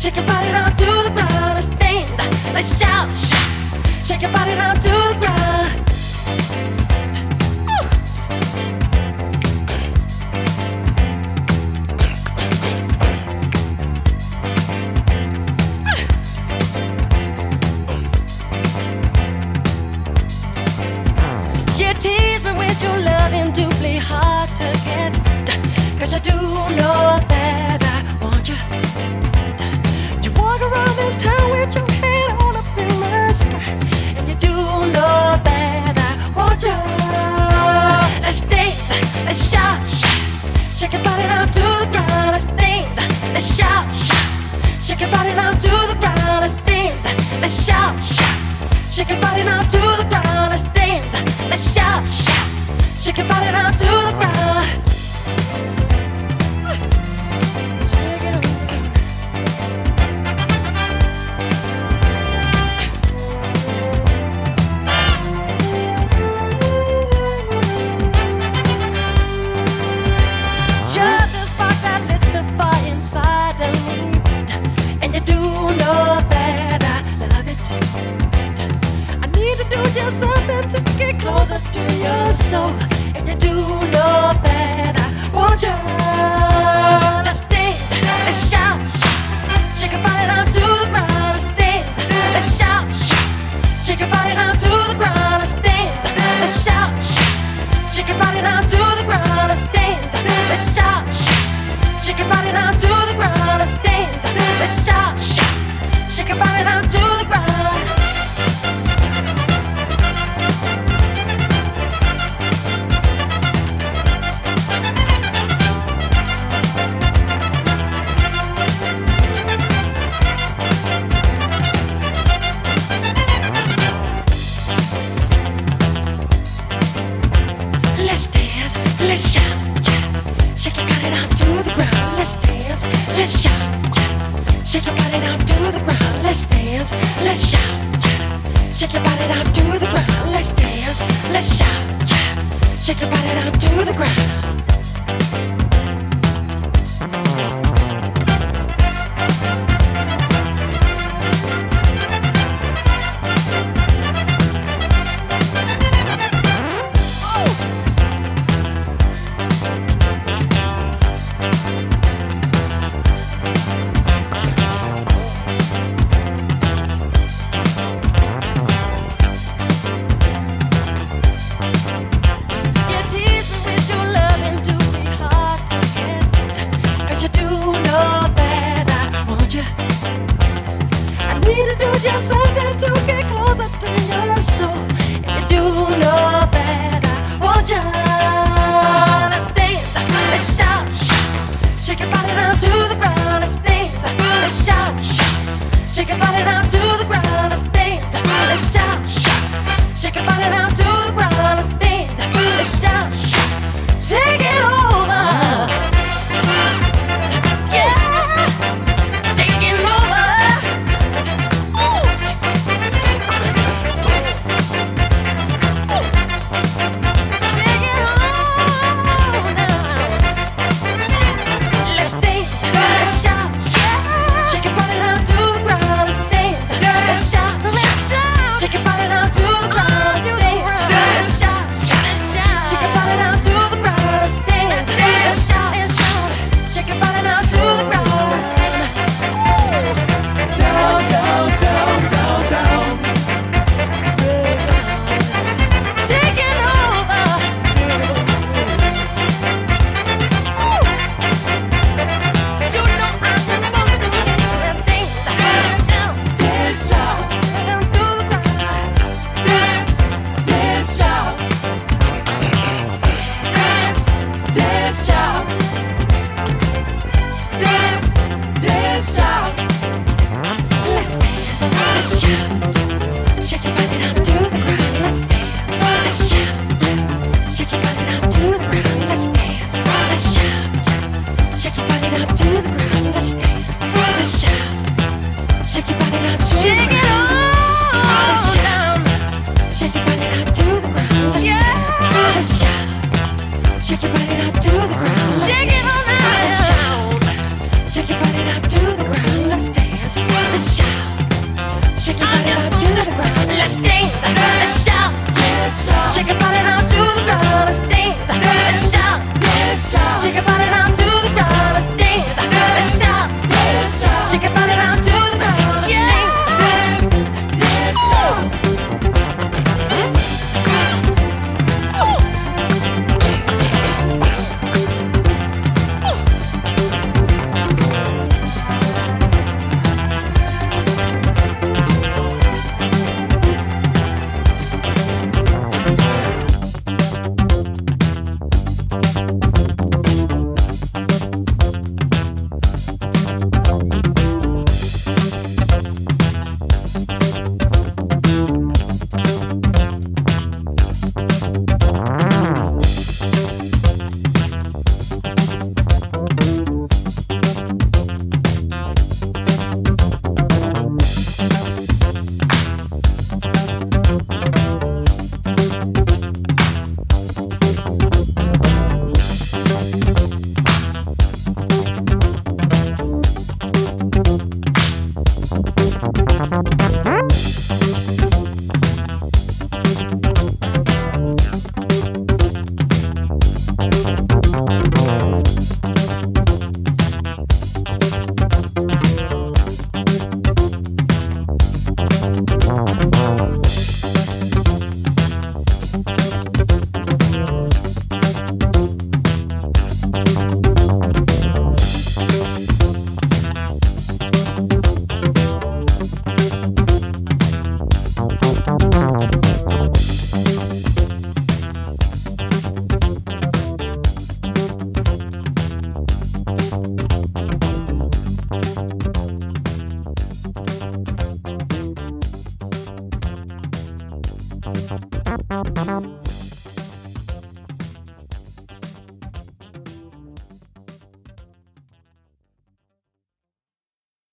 shake your body down to the ground. Let's dance, let's shout, shake your body down to the ground. You tease me with your loving, doubly hard to get, 'cause you do know that I want you. You walk around this town with your head on up in the sky, and you do know that I want you. Let's dance, let's shout, shake your body down to the ground. Let's dance, let's shout, shake your body down to the ground. Let's dance, let's shout, shake your body down to the ground. Let's dance, let's shout, shake your body down to the ground. Shake it up. You're the spark that lit the fire inside of me, and you do know that I love it. I need to do just something to get closer to your soul, and you do know that I want you. Let's dance, let's shout, shake your body down to the ground. Let's dance, let's shout, shake your body down to the ground. Let's dance, let's shout, shake your body down to the ground. Let's dance, let's shout, shake your body down to the ground. Let's dance, let's shout, shake your body down to the ground. Let's dance, let's shout, shake your body down to the ground. Let's dance, let's shout, shake your body down to the ground. Let's dance, let's shout, shake your body down to the ground. Let's dance, let's shout, shake your body down to the ground. You tease me with your loving, doubly hard to get, 'cause you do know that I want you. I need to do just something to get closer to your soul, and you do know that I want you. Let's dance, let's shout, shake your body down to the ground. Let's dance, let's shout, shake your body down to the ground. Let's dance, let's shout.